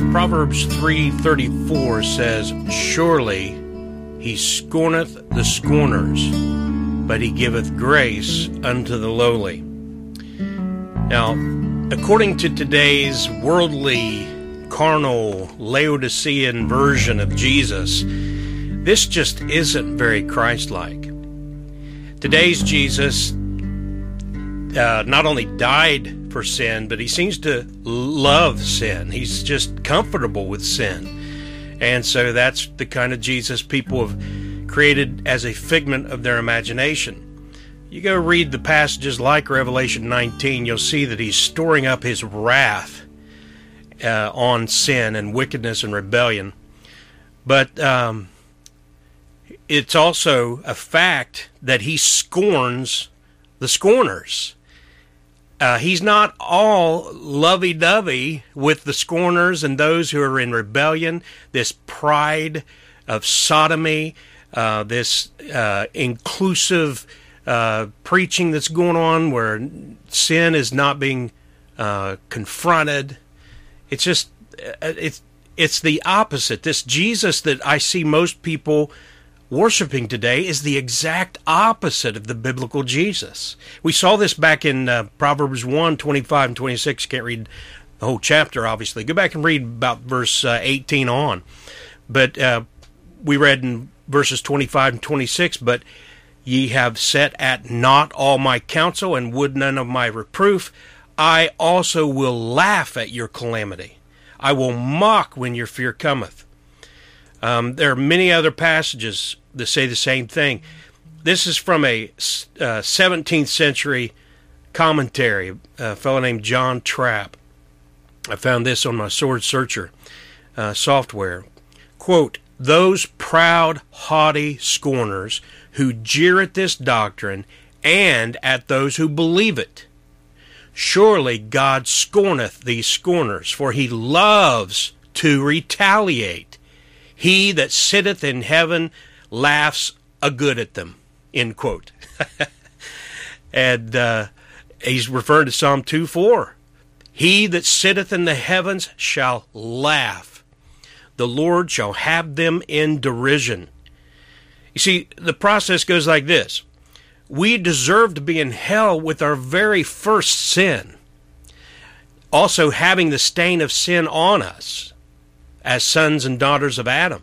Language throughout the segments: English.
Proverbs 3:34 says, "Surely he scorneth the scorners, but he giveth grace unto the lowly." Now, according to today's worldly, carnal, Laodicean version of Jesus, this just isn't very Christ-like. Today's Jesus not only died for sin, but he seems to love sin. He's just comfortable with sin. And so that's the kind of Jesus people have created as a figment of their imagination. You go read the passages like Revelation 19, you'll see that he's storing up his wrath on sin and wickedness and rebellion. But it's also a fact that he scorns the scorners. He's not all lovey-dovey with the scorners and those who are in rebellion, this pride of sodomy, this inclusive preaching that's going on where sin is not being confronted. It's just, it's the opposite. This Jesus that I see most people worshiping today is the exact opposite of the biblical Jesus. We saw this back in Proverbs 1, 25 and 26. Can't read the whole chapter, obviously. Go back and read about verse 18 on. But we read in verses 25 and 26, "But ye have set at naught all my counsel, and would none of my reproof. I also will laugh at your calamity. I will mock when your fear cometh." There are many other passages that say the same thing. This is from a 17th century commentary, a fellow named John Trapp. I found this on my Sword Searcher software. Quote, "Those proud, haughty scorners who jeer at this doctrine and at those who believe it. Surely God scorneth these scorners, for he loves to retaliate. He that sitteth in heaven laughs a good at them," end quote. And he's referring to Psalm 2:4. "He that sitteth in the heavens shall laugh. The Lord shall have them in derision." You see, the process goes like this. We deserve to be in hell with our very first sin, also having the stain of sin on us as sons and daughters of Adam.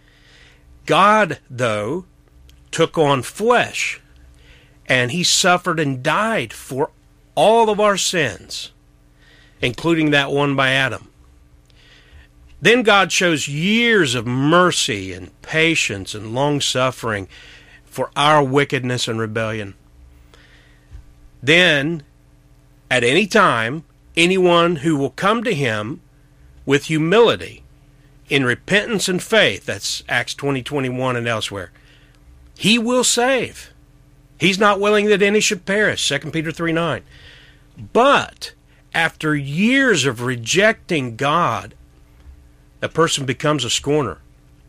God, though, took on flesh, and he suffered and died for all of our sins, including that one by Adam. Then God shows years of mercy and patience and long-suffering for our wickedness and rebellion. Then, at any time, anyone who will come to him with humility, in repentance and faith, that's Acts 20:21 and elsewhere, he will save. He's not willing that any should perish, 2 Peter 3:9. But after years of rejecting God, a person becomes a scorner.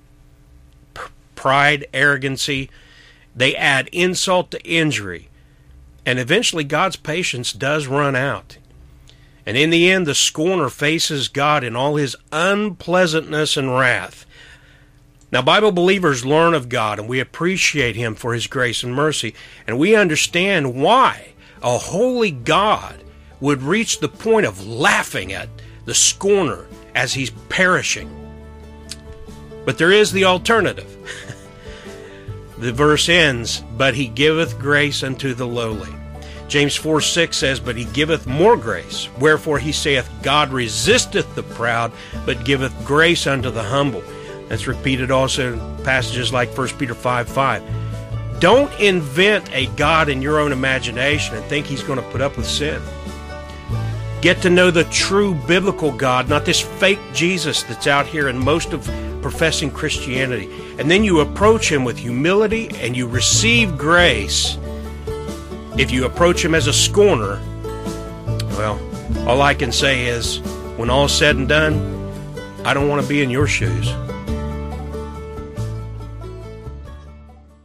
Pride, arrogancy, they add insult to injury. And eventually God's patience does run out. And in the end, the scorner faces God in all his unpleasantness and wrath. Now, Bible believers learn of God, and we appreciate him for his grace and mercy. And we understand why a holy God would reach the point of laughing at the scorner as he's perishing. But there is the alternative. The verse ends, "But he giveth grace unto the lowly." James 4:6 says, "But he giveth more grace. Wherefore he saith, God resisteth the proud, but giveth grace unto the humble." That's repeated also in passages like 1 Peter 5:5. Don't invent a God in your own imagination and think he's going to put up with sin. Get to know the true biblical God, not this fake Jesus that's out here in most of professing Christianity. And then you approach him with humility and you receive grace. If you approach him as a scorner, well, all I can say is, when all's said and done, I don't want to be in your shoes.